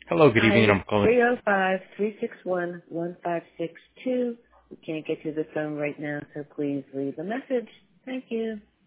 Hello, good evening. Hi, I'm calling. 305-361-1562. We can't get to the phone right now, so please leave a message. Thank you.